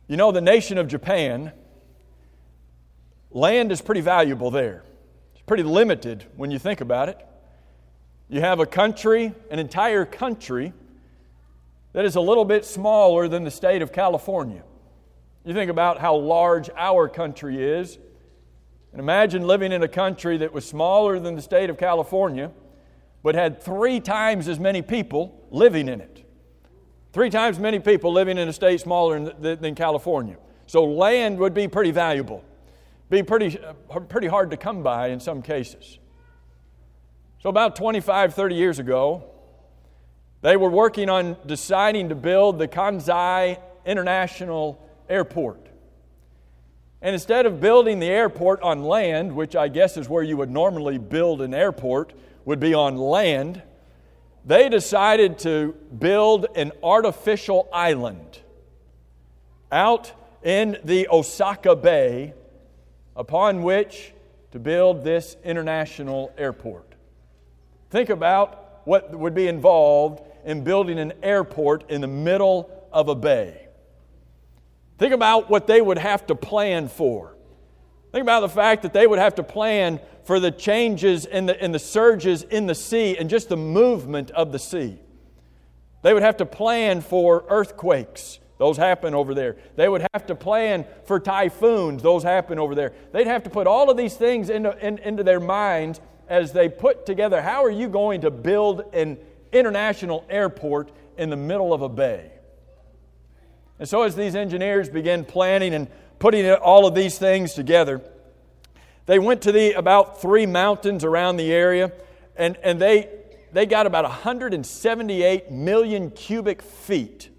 You know, the nation of Japan, land is pretty valuable there. It's pretty limited when you think about it. You have a country, an entire country, that is a little bit smaller than the state of California. You think about how large our country is, and imagine living in a country that was smaller than the state of California, but had 3 times as many people living in it. 3 times as many people living in a state smaller than California. So land would be pretty valuable. Be pretty hard to come by in some cases. So about 25, 30 years ago, they were working on deciding to build the Kansai International Airport. And instead of building the airport on land, which I guess is where you would normally build an airport, would be on land, they decided to build an artificial island out in the Osaka Bay upon which to build this international airport. Think about what would be involved in building an airport in the middle of a bay. Think about what they would have to plan for. Think about the fact that they would have to plan for the changes in the surges in the sea and just the movement of the sea. They would have to plan for earthquakes. Those happen over there. They would have to plan for typhoons. Those happen over there. They'd have to put all of these things into their minds as they put together, how are you going to build an international airport in the middle of a bay? And so as these engineers began planning and putting all of these things together, they went to about 3 mountains around the area, and they got about 178 million cubic feet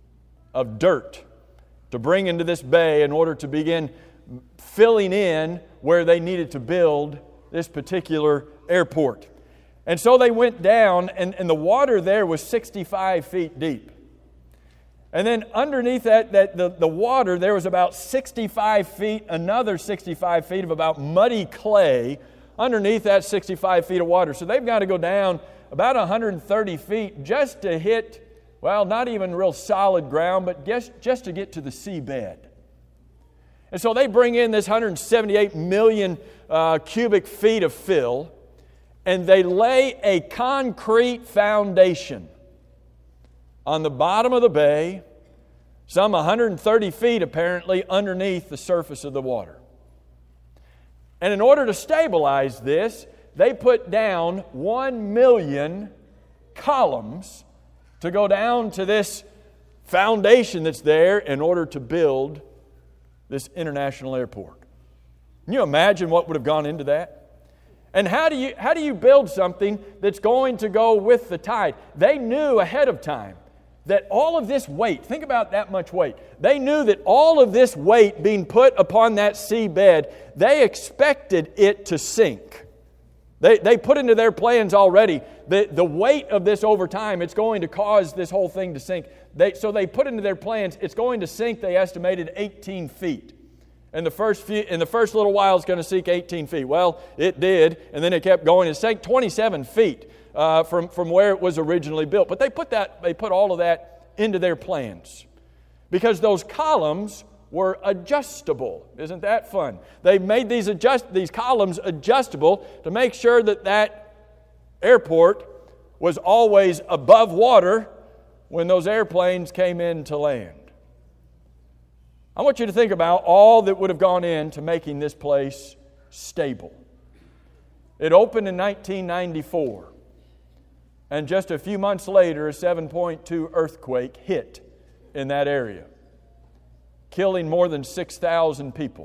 of dirt to bring into this bay in order to begin filling in where they needed to build this particular airport. And so they went down, and the water there was 65 feet deep. And then underneath the water, there was about 65 feet, another 65 feet of about muddy clay underneath that 65 feet of water. So they've got to go down about 130 feet just to hit, well, not even real solid ground, but just to get to the seabed. And so they bring in this 178 million cubic feet of fill, and they lay a concrete foundation on the bottom of the bay, some 130 feet apparently underneath the surface of the water. And in order to stabilize this, they put down 1 million columns to go down to this foundation that's there in order to build this international airport. Can you imagine what would have gone into that? And how do you build something that's going to go with the tide? They knew ahead of time that all of this weight, think about that much weight. They knew that all of this weight being put upon that seabed, they expected it to sink. They put into their plans already that the weight of this over time, it's going to cause this whole thing to sink. So they put into their plans, it's going to sink, they estimated, 18 feet. In the first little while, it's going to sink 18 feet. Well, it did, and then it kept going. It sank 27 feet from where it was originally built. But they put all of that into their plans because those columns were adjustable. Isn't that fun? They made these columns adjustable to make sure that airport was always above water when those airplanes came in to land. I want you to think about all that would have gone into making this place stable. It opened in 1994, and just a few months later, a 7.2 earthquake hit in that area, killing more than 6,000 people.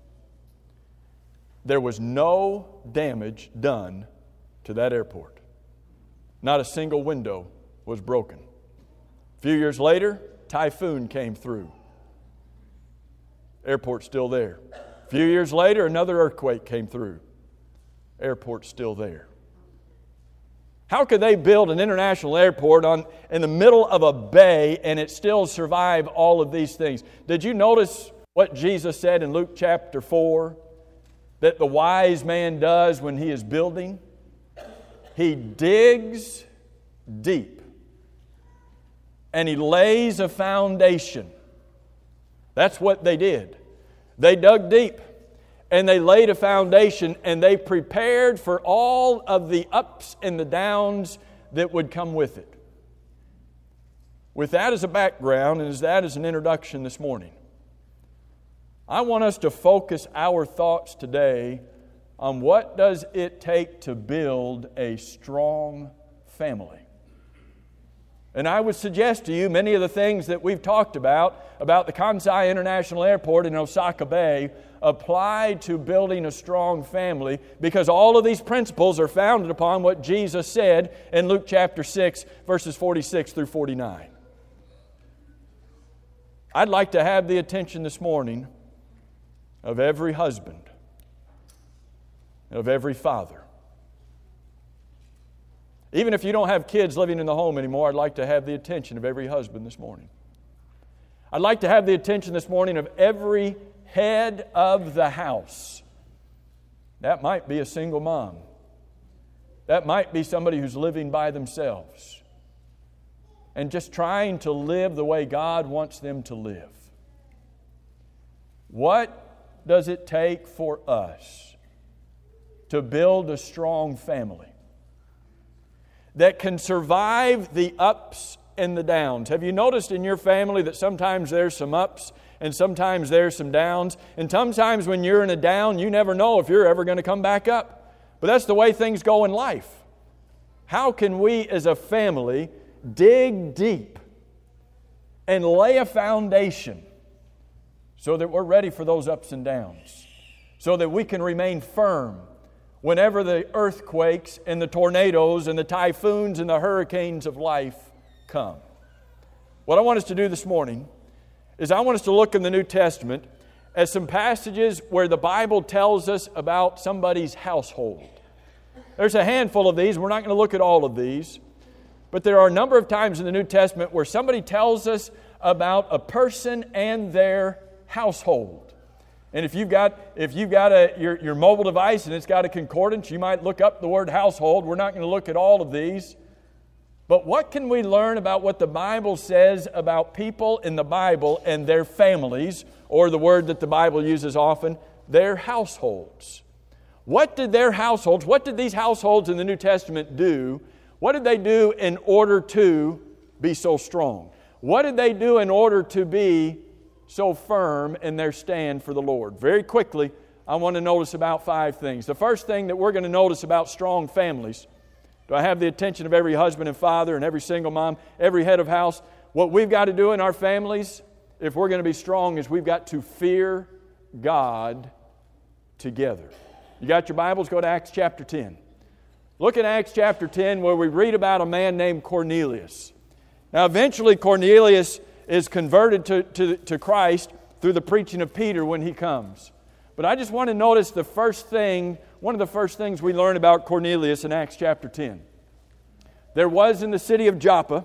There was no damage done to that airport. Not a single window was broken. A few years later, typhoon came through. Airport's still there. A few years later, another earthquake came through. Airport's still there. How could they build an international airport in the middle of a bay and it still survive all of these things? Did you notice what Jesus said in Luke chapter 4 that the wise man does when he is building? He digs deep and he lays a foundation That's what they did. They dug deep and they laid a foundation and they prepared for all of the ups and the downs that would come with it. With that as a background and as that as an introduction this morning, I want us to focus our thoughts today on what does it take to build a strong family. And I would suggest to you many of the things that we've talked about the Kansai International Airport in Osaka Bay, apply to building a strong family, because all of these principles are founded upon what Jesus said in Luke chapter 6, verses 46 through 49. I'd like to have the attention this morning of every husband, of every father. Even if you don't have kids living in the home anymore, I'd like to have the attention of every husband this morning. I'd like to have the attention this morning of every head of the house. That might be a single mom. That might be somebody who's living by themselves and just trying to live the way God wants them to live. What does it take for us to build a strong family that can survive the ups and the downs? Have you noticed in your family that sometimes there's some ups and sometimes there's some downs? And sometimes when you're in a down, you never know if you're ever going to come back up. But that's the way things go in life. How can we as a family dig deep and lay a foundation so that we're ready for those ups and downs, so that we can remain firm whenever the earthquakes and the tornadoes and the typhoons and the hurricanes of life come? What I want us to do this morning is I want us to look in the New Testament at some passages where the Bible tells us about somebody's household. There's a handful of these. We're not going to look at all of these. But there are a number of times in the New Testament where somebody tells us about a person and their household. And if you've got your mobile device and it's got a concordance, you might look up the word household. We're not going to look at all of these. But what can we learn about what the Bible says about people in the Bible and their families, or the word that the Bible uses often, their households? What did these households in the New Testament do? What did they do in order to be so strong? What did they do in order to be so firm in their stand for the Lord? Very quickly, I want to notice about 5 things. The first thing that we're going to notice about strong families, do I have the attention of every husband and father and every single mom, every head of house? What we've got to do in our families, if we're going to be strong, is we've got to fear God together. You got your Bibles? Go to Acts chapter 10. Look at Acts chapter 10, where we read about a man named Cornelius. Now, eventually Cornelius is converted to Christ through the preaching of Peter when he comes. But I just want to notice one of the first things we learn about Cornelius in Acts chapter 10. There was in the city of Joppa,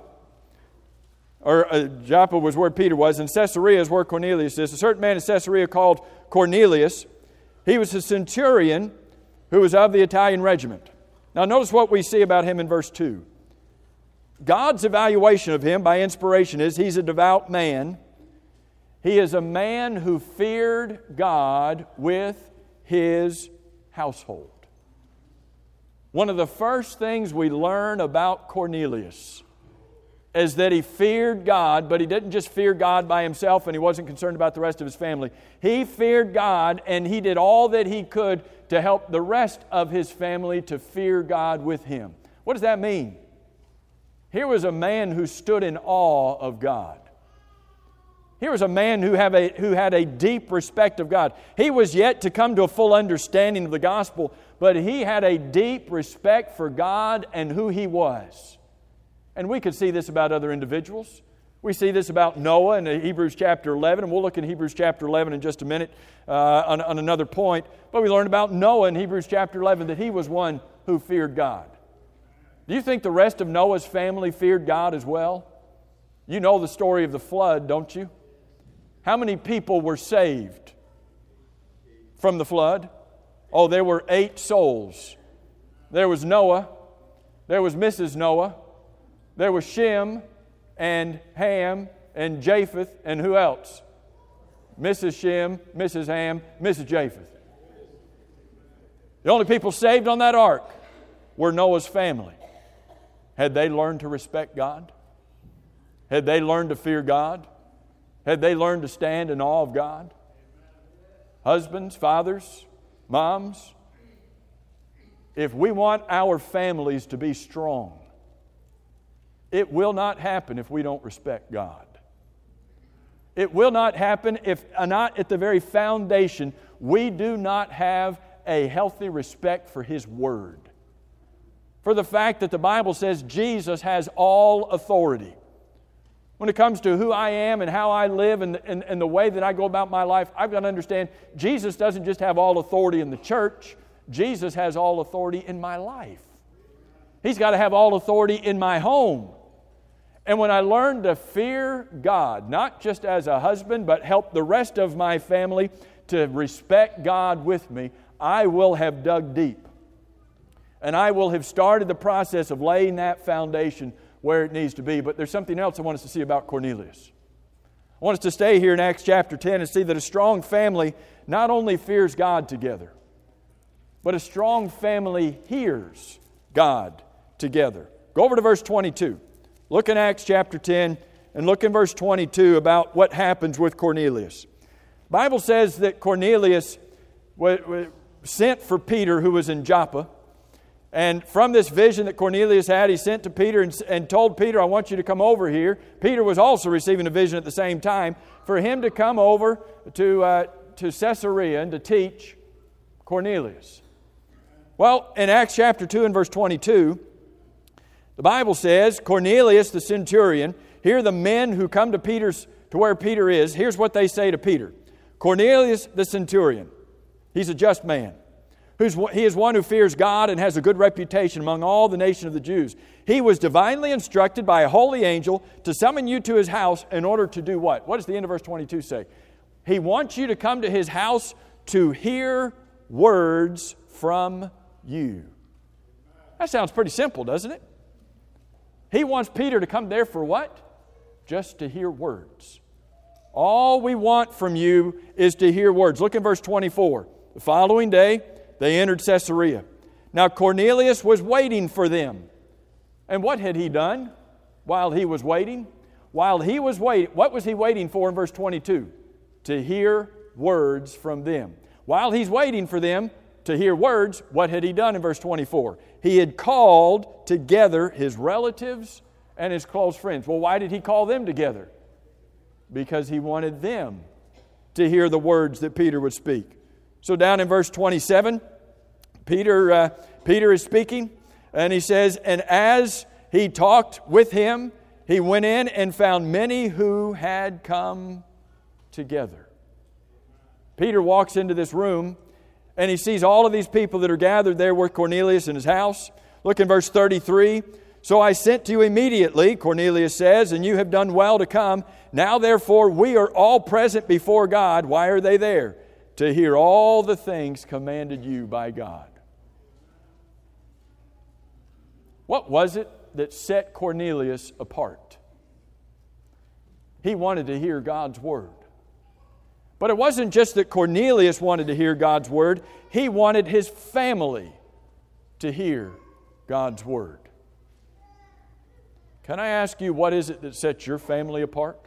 Joppa was where Peter was, and Caesarea is where Cornelius is. A certain man in Caesarea called Cornelius. He was a centurion who was of the Italian regiment. Now notice what we see about him in verse 2. God's evaluation of him by inspiration is he's a devout man. He is a man who feared God with his household. One of the first things we learn about Cornelius is that he feared God, but he didn't just fear God by himself and he wasn't concerned about the rest of his family. He feared God and he did all that he could to help the rest of his family to fear God with him. What does that mean? Here was a man who stood in awe of God. Here was a man who had a deep respect of God. He was yet to come to a full understanding of the gospel, but he had a deep respect for God and who He was. And we could see this about other individuals. We see this about Noah in Hebrews chapter 11, and we'll look in Hebrews chapter 11 in just a minute on another point. But we learned about Noah in Hebrews chapter 11 that he was one who feared God. Do you think the rest of Noah's family feared God as well? You know the story of the flood, don't you? How many people were saved from the flood? Oh, there were 8 souls. There was Noah. There was Mrs. Noah. There was Shem and Ham and Japheth and who else? Mrs. Shem, Mrs. Ham, Mrs. Japheth. The only people saved on that ark were Noah's family. Had they learned to respect God? Had they learned to fear God? Had they learned to stand in awe of God? Husbands, fathers, moms, if we want our families to be strong, it will not happen if we don't respect God. It will not happen if not at the very foundation we do not have a healthy respect for His Word. For the fact that the Bible says Jesus has all authority. When it comes to who I am and how I live and the way that I go about my life, I've got to understand Jesus doesn't just have all authority in the church. Jesus has all authority in my life. He's got to have all authority in my home. And when I learn to fear God, not just as a husband, but help the rest of my family to respect God with me, I will have dug deep. And I will have started the process of laying that foundation where it needs to be. But there's something else I want us to see about Cornelius. I want us to stay here in Acts chapter 10 and see that a strong family not only fears God together, but a strong family hears God together. Go over to verse 22. Look in Acts chapter 10 and look in verse 22 about what happens with Cornelius. The Bible says that Cornelius sent for Peter, who was in Joppa. And from this vision that Cornelius had, he sent to Peter and told Peter, I want you to come over here. Peter was also receiving a vision at the same time for him to come over to Caesarea and to teach Cornelius. Well, in Acts chapter 2 and verse 22, the Bible says, Cornelius the centurion, here are the men who come to where Peter is. Here's what they say to Peter. Cornelius the centurion, he's a just man. He is one who fears God and has a good reputation among all the nation of the Jews. He was divinely instructed by a holy angel to summon you to his house in order to do what? What does the end of verse 22 say? He wants you to come to his house to hear words from you. That sounds pretty simple, doesn't it? He wants Peter to come there for what? Just to hear words. All we want from you is to hear words. Look in verse 24. The following day, they entered Caesarea. Now Cornelius was waiting for them. And what had he done while he was waiting? While he was waiting, what was he waiting for in verse 22? To hear words from them. While he's waiting for them to hear words, what had he done in verse 24? He had called together his relatives and his close friends. Well, why did he call them together? Because he wanted them to hear the words that Peter would speak. So down in verse 27, Peter is speaking, and he says, and as he talked with him, he went in and found many who had come together. Peter walks into this room, and he sees all of these people that are gathered there with Cornelius in his house. Look in verse 33. So I sent to you immediately, Cornelius says, and you have done well to come. Now therefore we are all present before God. Why are they there? To hear all the things commanded you by God. What was it that set Cornelius apart? He wanted to hear God's Word. But it wasn't just that Cornelius wanted to hear God's Word. He wanted his family to hear God's Word. Can I ask you, what is it that sets your family apart?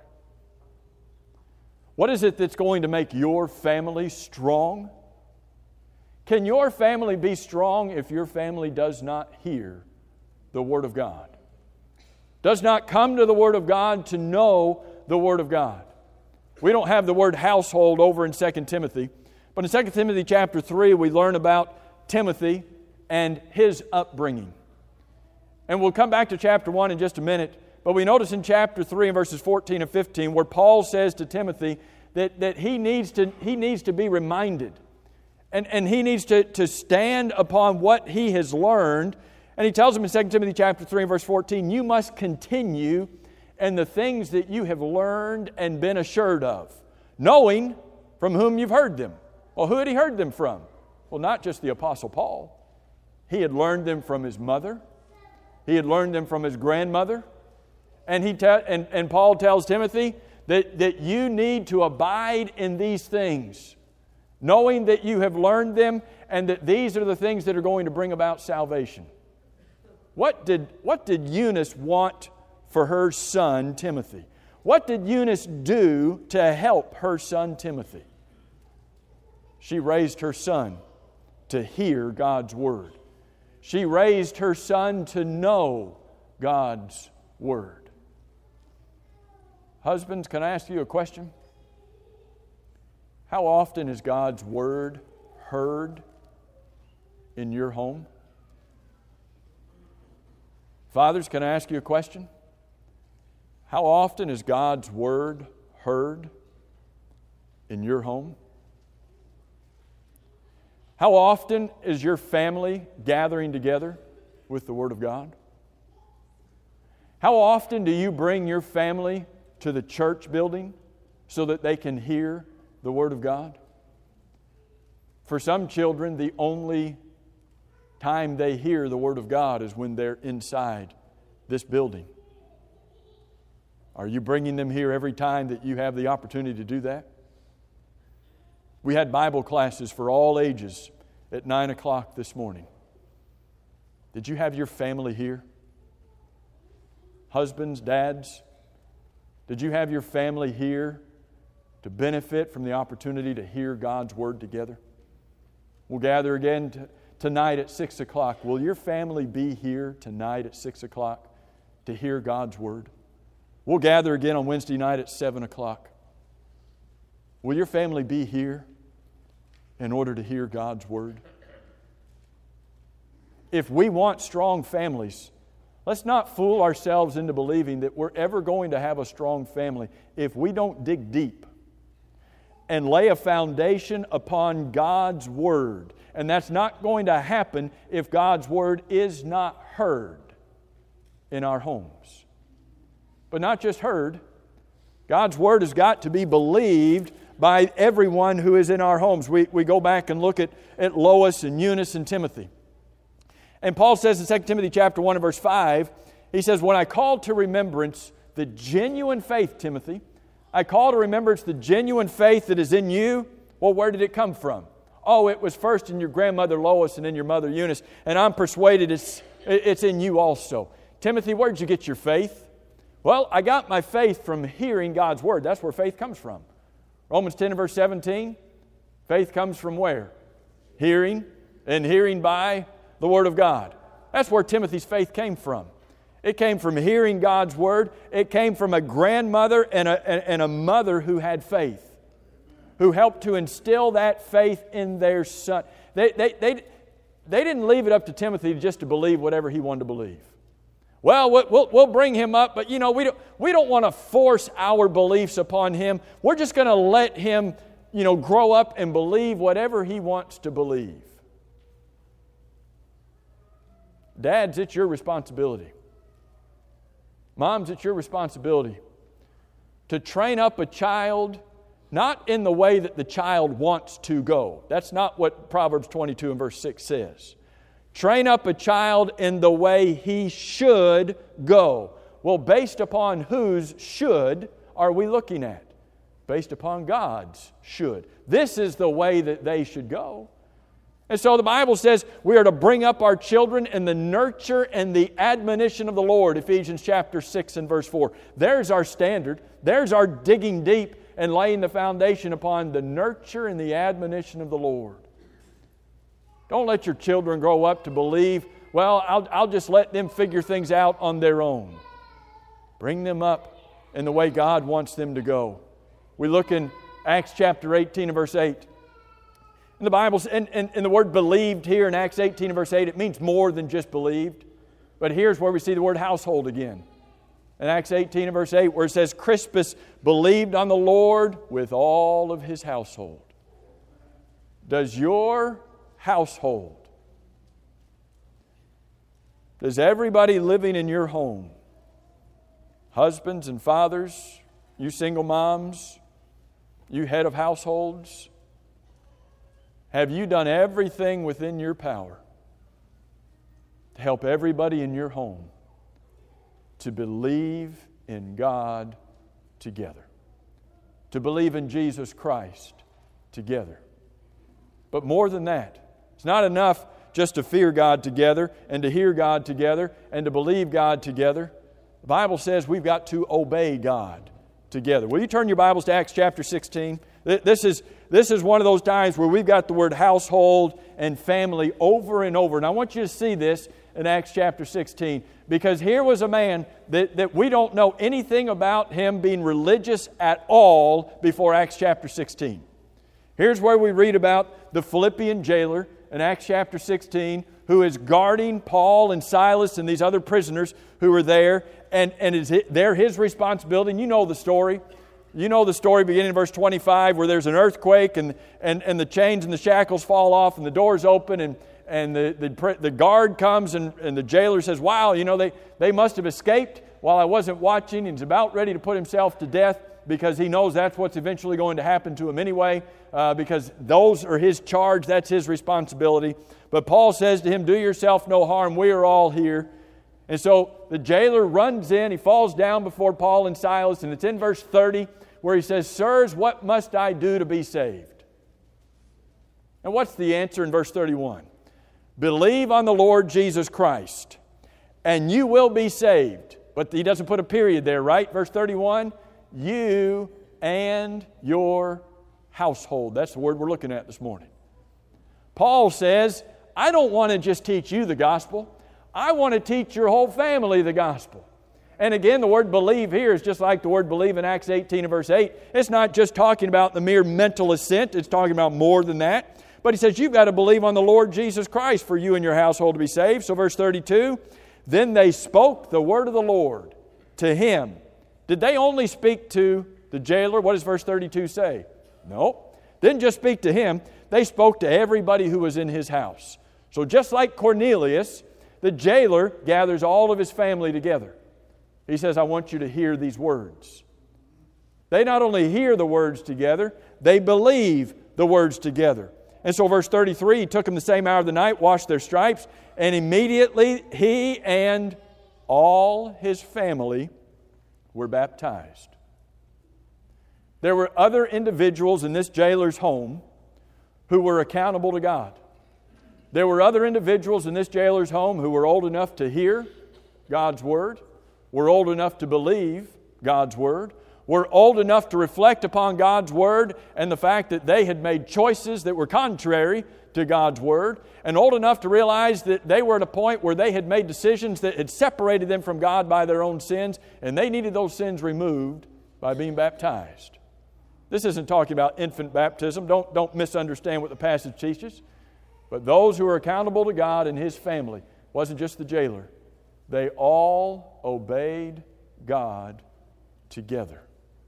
What is it that's going to make your family strong? Can your family be strong if your family does not hear the Word of God? Does not come to the Word of God to know the Word of God? We don't have the word household over in 2 Timothy. But in 2 Timothy chapter 3, we learn about Timothy and his upbringing. And we'll come back to chapter 1 in just a minute. But we notice in chapter 3 and verses 14 and 15 where Paul says to Timothy that he needs to be reminded. And he needs to stand upon what he has learned. And he tells him in 2 Timothy chapter 3 and verse 14, you must continue in the things that you have learned and been assured of, knowing from whom you've heard them. Well, who had he heard them from? Well, not just the Apostle Paul. He had learned them from his mother. He had learned them from his grandmother. And Paul tells Timothy that you need to abide in these things, knowing that you have learned them and that these are the things that are going to bring about salvation. What did Eunice want for her son Timothy? What did Eunice do to help her son Timothy? She raised her son to hear God's Word. She raised her son to know God's Word. Husbands, can I ask you a question? How often is God's Word heard in your home? Fathers, can I ask you a question? How often is God's Word heard in your home? How often is your family gathering together with the Word of God? How often do you bring your family to the church building so that they can hear the Word of God? For some children, the only time they hear the Word of God is when they're inside this building. Are you bringing them here every time that you have the opportunity to do that? We had Bible classes for all ages at 9 o'clock this morning. Did you have your family here? Husbands, dads, did you have your family here to benefit from the opportunity to hear God's Word together? We'll gather again tonight at 6 o'clock. Will your family be here tonight at 6 o'clock to hear God's Word? We'll gather again on Wednesday night at 7 o'clock. Will your family be here in order to hear God's Word? If we want strong families, let's not fool ourselves into believing that we're ever going to have a strong family if we don't dig deep and lay a foundation upon God's Word. And that's not going to happen if God's Word is not heard in our homes. But not just heard, God's Word has got to be believed by everyone who is in our homes. We go back and look at Lois and Eunice and Timothy. And Paul says in 2 Timothy chapter 1 and verse 5, he says, when I call to remembrance the genuine faith, Timothy, I call to remembrance the genuine faith that is in you. Well, where did it come from? Oh, it was first in your grandmother Lois and in your mother Eunice, and I'm persuaded it's in you also. Timothy, where did you get your faith? Well, I got my faith from hearing God's Word. That's where faith comes from. Romans 10 and verse 17, faith comes from where? Hearing, and hearing by the Word of God. That's where Timothy's faith came from. It came from hearing God's Word. It came from a grandmother and a mother who had faith, who helped to instill that faith in their son. They didn't leave it up to Timothy just to believe whatever he wanted to believe. Well, we'll bring him up, but we don't want to force our beliefs upon him. We're just going to let him, grow up and believe whatever he wants to believe. Dads, it's your responsibility. Moms, it's your responsibility to train up a child not in the way that the child wants to go. That's not what Proverbs 22 and verse 6 says. Train up a child in the way he should go. Well, based upon whose should are we looking at? Based upon God's should. This is the way that they should go. And so the Bible says we are to bring up our children in the nurture and the admonition of the Lord. Ephesians chapter 6 and verse 4. There's our standard. There's our digging deep and laying the foundation upon the nurture and the admonition of the Lord. Don't let your children grow up to believe, well, I'll just let them figure things out on their own. Bring them up in the way God wants them to go. We look in Acts chapter 18 and verse 8. In the Bible, and the word believed here in Acts 18 and verse 8, it means more than just believed. But here's where we see the word household again. In Acts 18 and verse 8, where it says, Crispus believed on the Lord with all of his household. Does your household, does everybody living in your home, husbands and fathers, you single moms, you head of households, have you done everything within your power to help everybody in your home to believe in God together? to believe in Jesus Christ together. But more than that, it's not enough just to fear God together and to hear God together and to believe God together. The Bible says we've got to obey God together. Will you turn your Bibles to Acts chapter 16? This is one of those times where we've got the word household and family over and over. And I want you to see this in Acts chapter 16, because here was a man that we don't know anything about him being religious at all before Acts chapter 16. Here's where we read about the Philippian jailer in Acts chapter 16, who is guarding Paul and Silas and these other prisoners who are there, and they're his responsibility. And you know the story. You know the story beginning in verse 25, where there's an earthquake and the chains and the shackles fall off and the doors open, and the guard comes and the jailer says, wow, you know, they must have escaped while I wasn't watching. And he's about ready to put himself to death because he knows that's what's eventually going to happen to him anyway, because those are his charge, that's his responsibility. But Paul says to him, do yourself no harm, we are all here. And so the jailer runs in, he falls down before Paul and Silas, and it's in verse 30 where he says, sirs, what must I do to be saved? And what's the answer in verse 31? Believe on the Lord Jesus Christ, and you will be saved. But he doesn't put a period there, right? Verse 31, you and your household. That's the word we're looking at this morning. Paul says, I don't want to just teach you the gospel. I want to teach your whole family the gospel. And again, the word believe here is just like the word believe in Acts 18 and verse 8. It's not just talking about the mere mental assent. It's talking about more than that. But he says, you've got to believe on the Lord Jesus Christ for you and your household to be saved. So verse 32, then they spoke the word of the Lord to him. Did they only speak to the jailer? What does verse 32 say? No. Didn't just speak to him. They spoke to everybody who was in his house. So just like Cornelius, the jailer gathers all of his family together. He says, I want you to hear these words. They not only hear the words together, they believe the words together. And so verse 33, he took them the same hour of the night, washed their stripes, and immediately he and all his family were baptized. There were other individuals in this jailer's home who were accountable to God. There were other individuals in this jailer's home who were old enough to hear God's Word, were old enough to believe God's Word, were old enough to reflect upon God's Word and the fact that they had made choices that were contrary to God's Word, and old enough to realize that they were at a point where they had made decisions that had separated them from God by their own sins, and they needed those sins removed by being baptized. This isn't talking about infant baptism. Don't misunderstand what the passage teaches. But those who are accountable to God and His family, wasn't just the jailer, they all obeyed God together.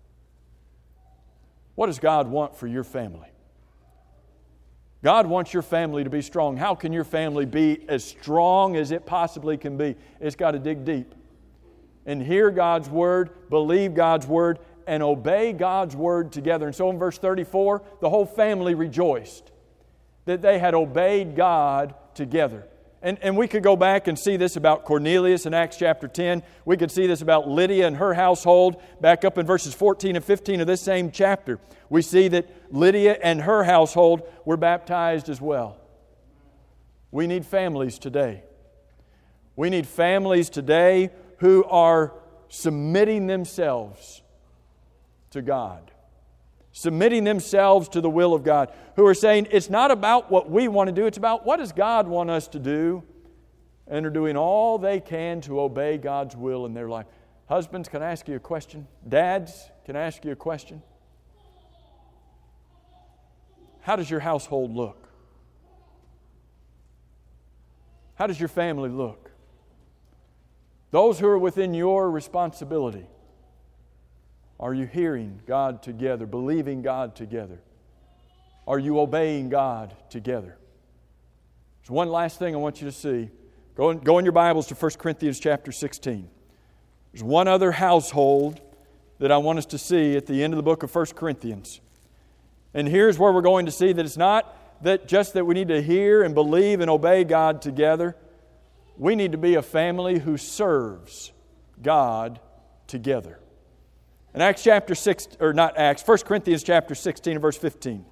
What does God want for your family? God wants your family to be strong. How can your family be as strong as it possibly can be? It's got to dig deep and hear God's Word, believe God's Word, and obey God's Word together. And so in verse 34, the whole family rejoiced that they had obeyed God together. And we could go back and see this about Cornelius in Acts chapter 10. We could see this about Lydia and her household. Back up in verses 14 and 15 of this same chapter, we see that Lydia and her household were baptized as well. We need families today. We need families today who are submitting themselves to God. Submitting themselves to the will of God, who are saying it's not about what we want to do, it's about what does God want us to do, and are doing all they can to obey God's will in their life. Husbands, can I ask you a question? Dads, can I ask you a question? How does your household look? How does your family look? Those who are within your responsibility, are you hearing God together, believing God together? Are you obeying God together? There's one last thing I want you to see. Go in your Bibles to 1 Corinthians chapter 16. There's one other household that I want us to see at the end of the book of 1 Corinthians. And here's where we're going to see that it's not that just that we need to hear and believe and obey God together. We need to be a family who serves God together. In Acts chapter 6, or not Acts, 1 Corinthians chapter 16 and verse 15.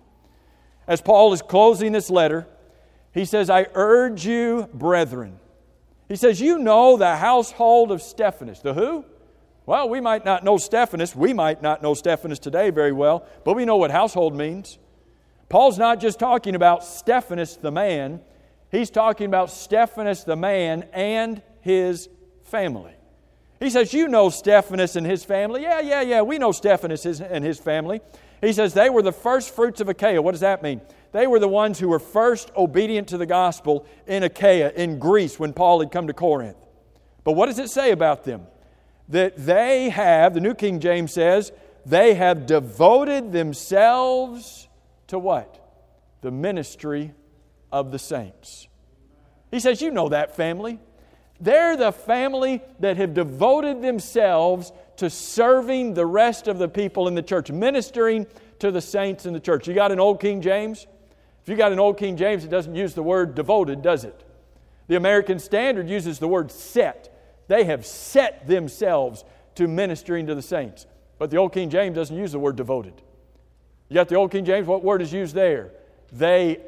As Paul is closing this letter, he says, I urge you, brethren. He says, you know the household of Stephanas. The who? Well, we might not know Stephanas. We might not know Stephanas today very well, but we know what household means. Paul's not just talking about Stephanas the man. He's talking about Stephanas the man and his family. He says, you know Stephanas and his family. Yeah, we know Stephanas and his family. He says, they were the first fruits of Achaia. What does that mean? They were the ones who were first obedient to the gospel in Achaia, in Greece, when Paul had come to Corinth. But what does it say about them? That they have, the New King James says, they have devoted themselves to what? The ministry of the saints. He says, you know that family. They're the family that have devoted themselves to serving the rest of the people in the church, ministering to the saints in the church. You got an Old King James? If you got an Old King James, it doesn't use the word devoted, does it? The American Standard uses the word set. They have set themselves to ministering to the saints. But the Old King James doesn't use the word devoted. You got the Old King James, what word is used there? They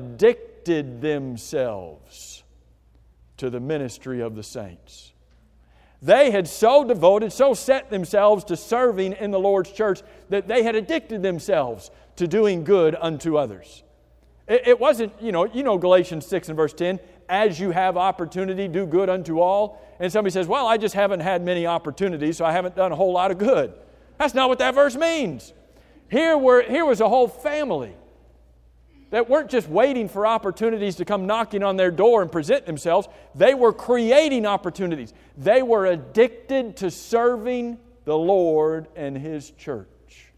addicted themselves to the ministry of the saints. They had so devoted, so set themselves to serving in the Lord's church that they had addicted themselves to doing good unto others. It wasn't, you know Galatians 6 and verse 10, as you have opportunity, do good unto all. And somebody says, well, I just haven't had many opportunities, so I haven't done a whole lot of good. That's not what that verse means. Here was a whole family that weren't just waiting for opportunities to come knocking on their door and present themselves. They were creating opportunities. They were addicted to serving the Lord and His church.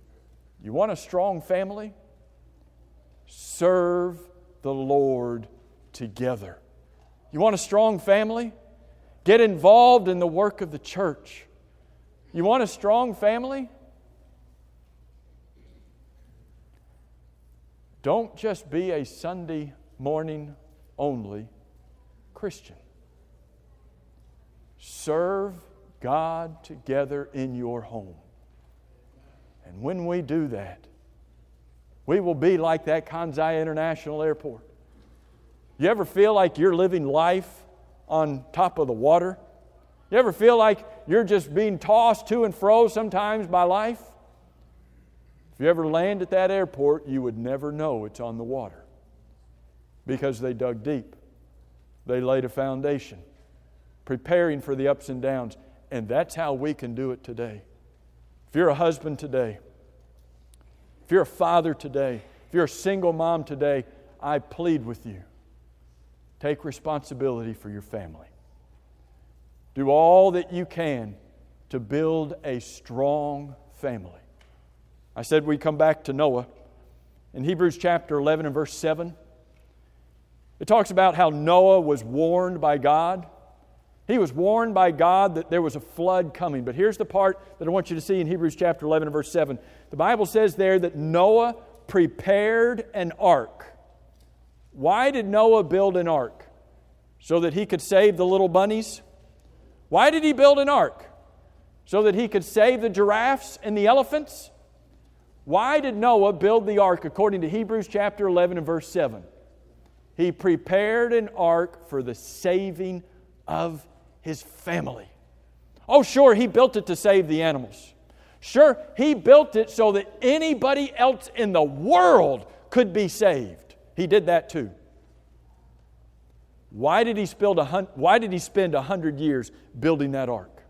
You want a strong family? Serve the Lord together. You want a strong family? Get involved in the work of the church. You want a strong family? Don't just be a Sunday morning only Christian. Serve God together in your home. And when we do that, we will be like that Kansai International Airport. You ever feel like you're living life on top of the water? You ever feel like you're just being tossed to and fro sometimes by life? If you ever land at that airport, you would never know it's on the water because they dug deep. They laid a foundation, preparing for the ups and downs. And that's how we can do it today. If you're a husband today, if you're a father today, if you're a single mom today, I plead with you, take responsibility for your family. Do all that you can to build a strong family. I said we come back to Noah. In Hebrews chapter 11 and verse 7, it talks about how Noah was warned by God. He was warned by God that there was a flood coming. But here's the part that I want you to see in Hebrews chapter 11 and verse 7. The Bible says there that Noah prepared an ark. Why did Noah build an ark? So that he could save the little bunnies? Why did he build an ark? So that he could save the giraffes and the elephants? Why did Noah build the ark according to Hebrews chapter 11 and verse 7? He prepared an ark for the saving of his family. Oh, sure, he built it to save the animals. Sure, he built it so that anybody else in the world could be saved. He did that too. Why did he spend 100 years building that ark?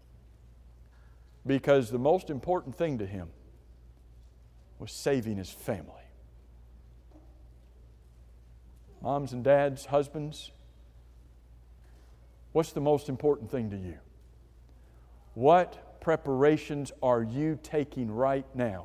Because the most important thing to him was saving his family. Moms and dads, husbands, what's the most important thing to you? What preparations are you taking right now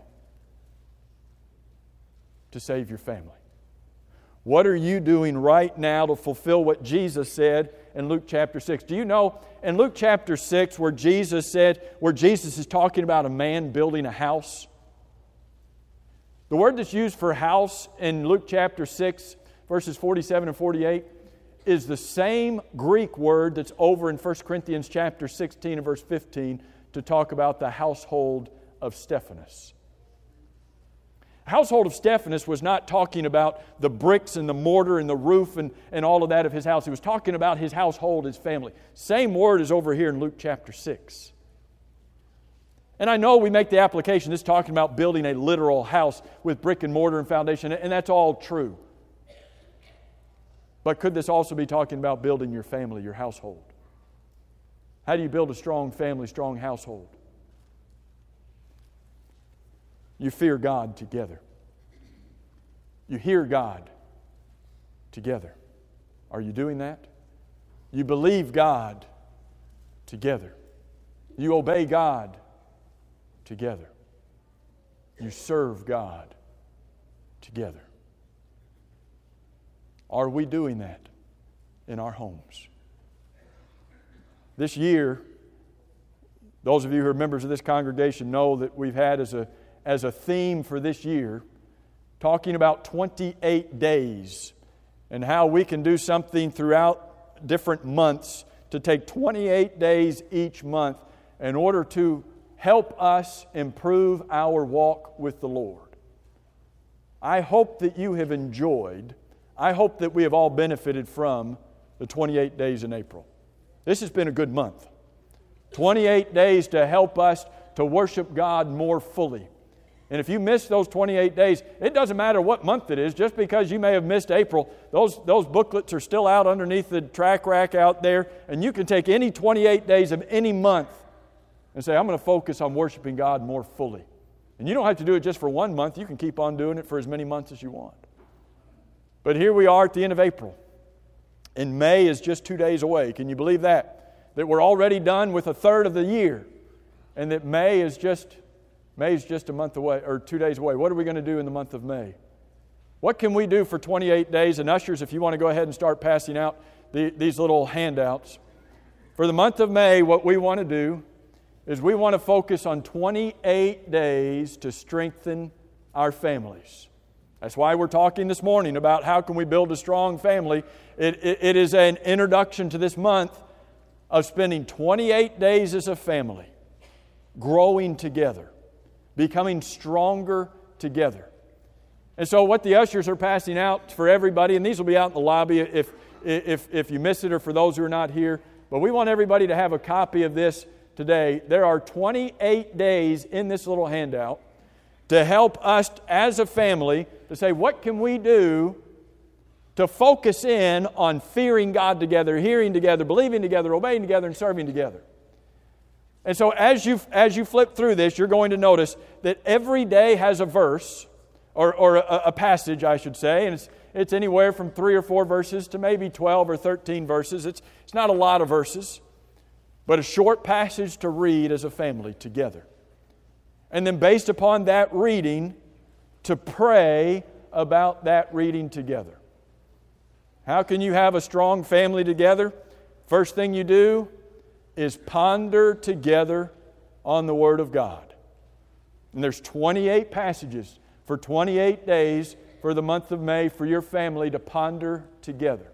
to save your family? What are you doing right now to fulfill what Jesus said in Luke chapter 6? Do you know in Luke chapter 6 where Jesus is talking about a man building a house? The word that's used for house in Luke chapter 6, verses 47 and 48, is the same Greek word that's over in 1 Corinthians chapter 16 and verse 15, to talk about the household of Stephanus. The household of Stephanus was not talking about the bricks and the mortar and the roof and all of that of his house. He was talking about his household, his family. Same word is over here in Luke chapter 6. And I know we make the application, this is talking about building a literal house with brick and mortar and foundation, and that's all true. But could this also be talking about building your family, your household? How do you build a strong family, strong household? You fear God together. You hear God together. Are you doing that? You believe God together. You obey God together. You serve God together. Are we doing that in our homes? This year, those of you who are members of this congregation know that we've had as a theme for this year, talking about 28 days and how we can do something throughout different months to take 28 days each month in order to help us improve our walk with the Lord. I hope that you have enjoyed, I hope that we have all benefited from the 28 days in April. This has been a good month. 28 days to help us to worship God more fully. And if you miss those 28 days, it doesn't matter what month it is. Just because you may have missed April, those booklets are still out underneath the track rack out there. And you can take any 28 days of any month and say, I'm going to focus on worshiping God more fully. And you don't have to do it just for one month. You can keep on doing it for as many months as you want. But here we are at the end of April. And May is just 2 days away. Can you believe that? That we're already done with a third of the year. And that May is just a month away, or 2 days away. What are we going to do in the month of May? What can we do for 28 days? And ushers, if you want to go ahead and start passing out these little handouts. For the month of May, what we want to do is we want to focus on 28 days to strengthen our families. That's why we're talking this morning about how can we build a strong family. It is an introduction to this month of spending 28 days as a family, growing together, becoming stronger together. And so what the ushers are passing out for everybody, and these will be out in the lobby if you miss it or for those who are not here, but we want everybody to have a copy of this today. There are 28 days in this little handout to help us as a family to say, what can we do to focus in on fearing God together, hearing together, believing together, obeying together, and serving together. And so as you flip through this, you're going to notice that every day has a verse, or a passage, I should say, and it's anywhere from 3 or 4 verses to maybe 12 or 13 verses. It's not a lot of verses, but a short passage to read as a family together. And then based upon that reading, to pray about that reading together. How can you have a strong family together? First thing you do is ponder together on the Word of God. And there's 28 passages for 28 days for the month of May for your family to ponder together.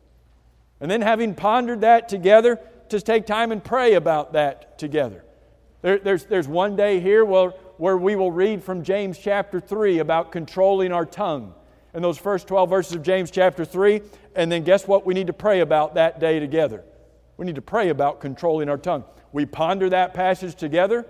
And then having pondered that together, just take time and pray about that together. There's one day here where we will read from James chapter 3 about controlling our tongue. And those first 12 verses of James chapter 3. And then guess what we need to pray about that day together? We need to pray about controlling our tongue. We ponder that passage together.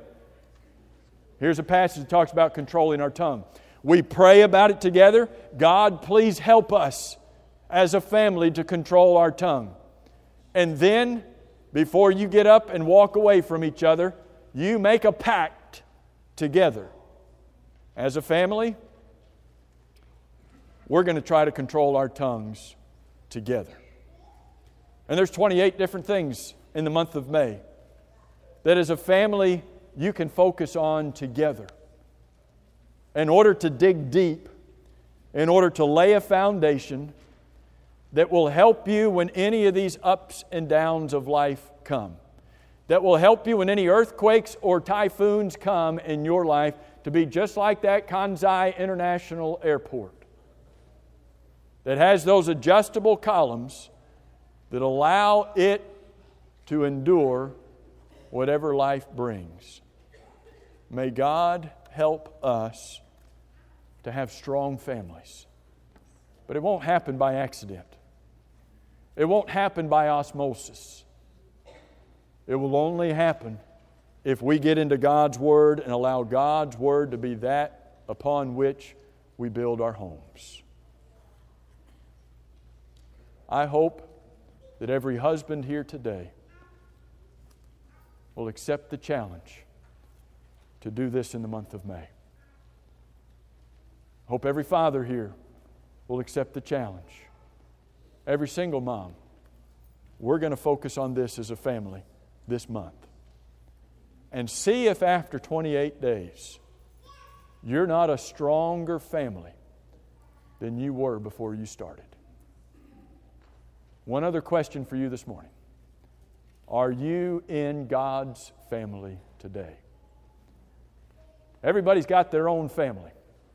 Here's a passage that talks about controlling our tongue. We pray about it together. God, please help us as a family to control our tongue. And then, before you get up and walk away from each other, you make a pact together. As a family, we're going to try to control our tongues together. And there's 28 different things in the month of May that as a family you can focus on together in order to dig deep, in order to lay a foundation that will help you when any of these ups and downs of life come. That will help you when any earthquakes or typhoons come in your life to be just like that Kansai International Airport that has those adjustable columns that allow it to endure whatever life brings. May God help us to have strong families. But it won't happen by accident. It won't happen by osmosis. It will only happen if we get into God's Word and allow God's Word to be that upon which we build our homes. I hope that every husband here today will accept the challenge to do this in the month of May. I hope every father here will accept the challenge. Every single mom. We're going to focus on this as a family this month. And see if after 28 days you're not a stronger family than you were before you started. One other question for you this morning. Are you in God's family today? Everybody's got their own family.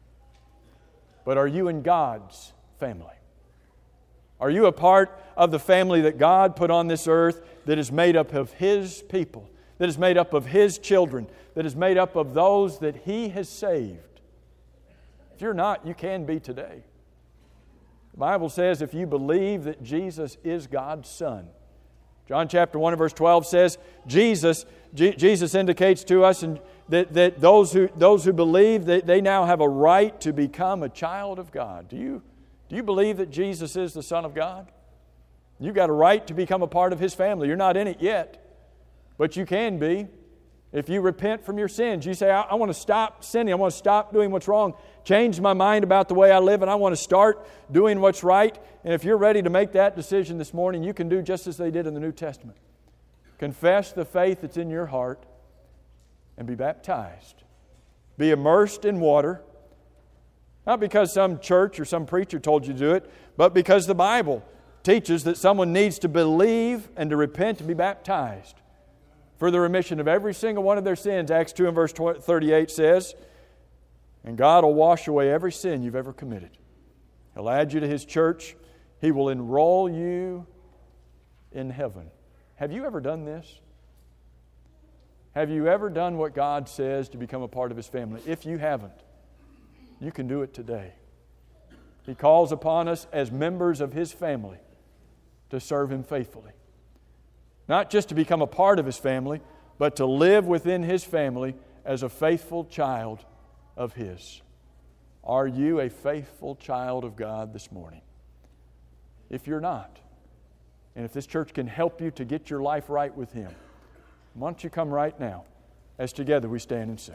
But are you in God's family? Are you a part of the family that God put on this earth that is made up of His people, that is made up of His children, that is made up of those that He has saved? If you're not, you can be today. The Bible says if you believe that Jesus is God's Son. John chapter 1 and verse 12 says Jesus indicates to us that those who believe that they now have a right to become a child of God. Do you believe that Jesus is the Son of God? You've got a right to become a part of His family. You're not in it yet, but you can be. If you repent from your sins, you say, I want to stop sinning. I want to stop doing what's wrong. Change my mind about the way I live, and I want to start doing what's right. And if you're ready to make that decision this morning, you can do just as they did in the New Testament. Confess the faith that's in your heart and be baptized. Be immersed in water. Not because some church or some preacher told you to do it, but because the Bible teaches that someone needs to believe and to repent and be baptized for the remission of every single one of their sins. Acts 2 and verse 38 says, and God will wash away every sin you've ever committed. He'll add you to His church. He will enroll you in heaven. Have you ever done this? Have you ever done what God says to become a part of His family? If you haven't, you can do it today. He calls upon us as members of His family to serve Him faithfully. Not just to become a part of His family, but to live within His family as a faithful child of His. Are you a faithful child of God this morning? If you're not, and if this church can help you to get your life right with Him, why don't you come right now as together we stand and sing.